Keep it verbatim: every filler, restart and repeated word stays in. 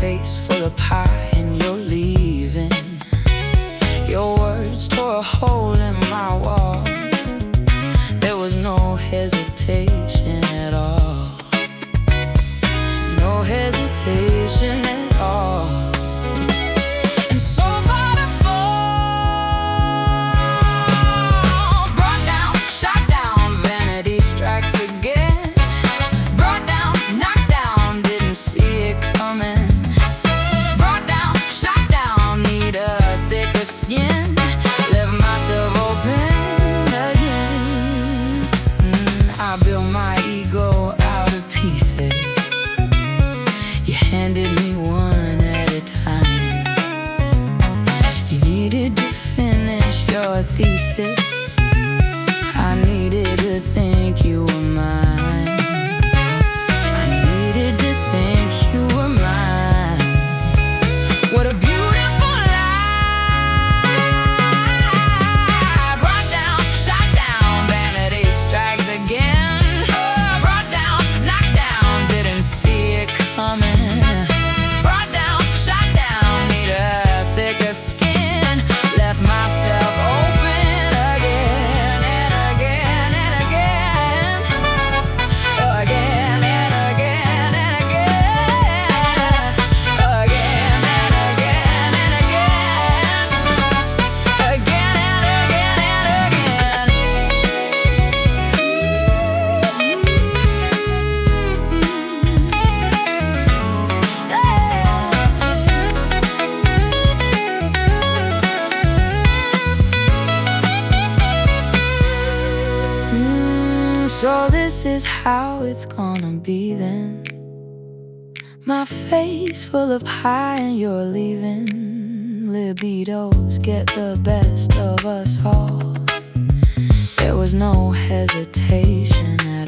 face full of pie and you're leaving. Your words tore a hole in my wall. There was no hesitation at all. No hesitation at all. And so far to fall. Brought down, shot down, vanity strikes again. Brought down, knocked down, didn't see it coming. Brought down, shot down, need a thicker skin. Left myself open again. mm, I built my ego out of pieces. You handed me one at a time. You needed to finish your thesis. I needed to think you were mine. I needed to think you were mine. What a beautiful lie. Brought down, shot down, vanity strikes again. Brought down, knocked down, didn't see it coming. Brought down, shot down, need a thicker skin. Left myself open again and again and again. Again and again and again. Again and again and again. Again and again and again. Mm, So this is how it's gonna be then. My face full of pie and you're leaving. Libidos get the best of us all. There was no hesitation at